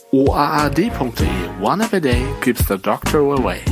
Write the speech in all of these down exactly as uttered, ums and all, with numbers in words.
o a a d punkt d e. One app a day keeps the doctor away.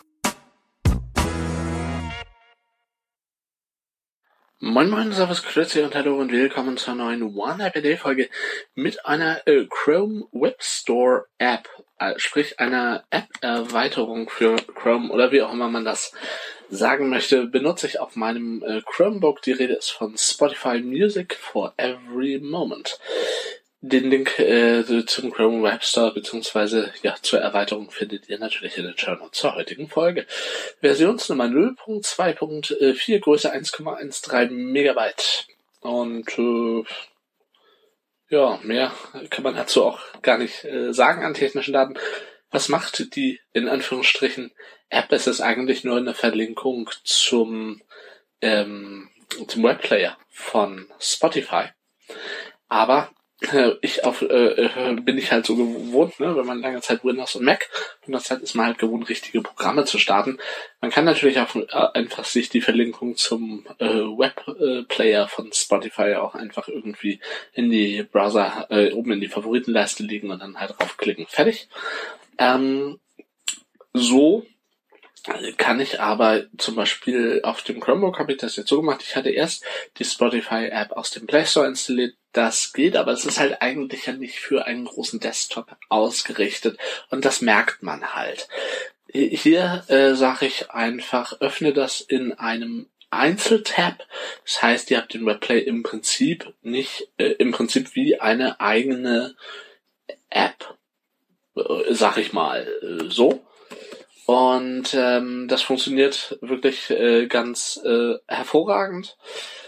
Moin Moin, Servus, Grüezi und Hallo und willkommen zur neuen One App a Day Folge mit einer äh, Chrome Web Store App, äh, sprich einer App-Erweiterung für Chrome oder wie auch immer man das sagen möchte, benutze ich auf meinem äh, Chromebook. Die Rede ist von Spotify Music for Every Moment. Den Link äh, zum Chrome Web Store bzw. ja zur Erweiterung findet ihr natürlich in den Show Notes zur heutigen Folge. Versionsnummer null Punkt zwei Punkt vier, Größe eins Komma dreizehn Megabyte. Und äh, ja, mehr kann man dazu auch gar nicht äh, sagen an technischen Daten. Was macht die in Anführungsstrichen App? Es ist eigentlich nur eine Verlinkung zum ähm, zum Webplayer von Spotify. Aber ich auf äh, bin ich halt so gewohnt, ne, wenn man lange Zeit Windows und Mac benutzt hat, ist man halt gewohnt, richtige Programme zu starten. Man kann natürlich auch äh, einfach sich die Verlinkung zum äh, Webplayer äh, von Spotify auch einfach irgendwie in die Browser äh, oben in die Favoritenleiste legen und dann halt draufklicken. Fertig. Ähm, so kann ich aber zum Beispiel auf dem Chromebook habe ich das jetzt so gemacht. Ich hatte erst die Spotify-App aus dem Play Store installiert. Das geht, aber es ist halt eigentlich ja nicht für einen großen Desktop ausgerichtet. Und das merkt man halt. Hier äh, sage ich einfach, öffne das in einem Einzeltab. Das heißt, ihr habt den Webplay im Prinzip nicht, äh, im Prinzip wie eine eigene App, äh, sag ich mal äh, so. Und ähm, das funktioniert wirklich äh, ganz äh, hervorragend.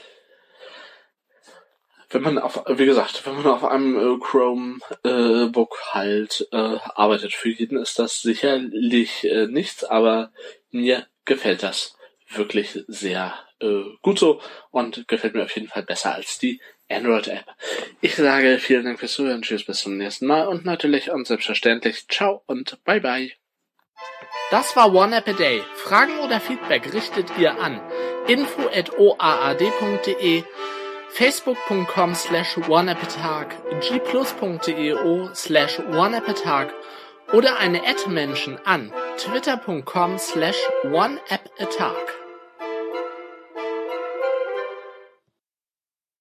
Wenn man auf, wie gesagt, wenn man auf einem äh, Chromebook äh, halt äh, arbeitet, für jeden ist das sicherlich äh, nichts, aber mir gefällt das wirklich sehr äh, gut so und gefällt mir auf jeden Fall besser als die Android-App. Ich sage vielen Dank fürs Zuhören, tschüss, bis zum nächsten Mal und natürlich und selbstverständlich ciao und bye bye. Das war One App a Day. Fragen oder Feedback richtet ihr an info at o a a d punkt d e, facebook punkt com slash oneappatag, g plus punkt d e slash oneappatag oder eine Ad-Menschen an twitter punkt com slash oneappatag.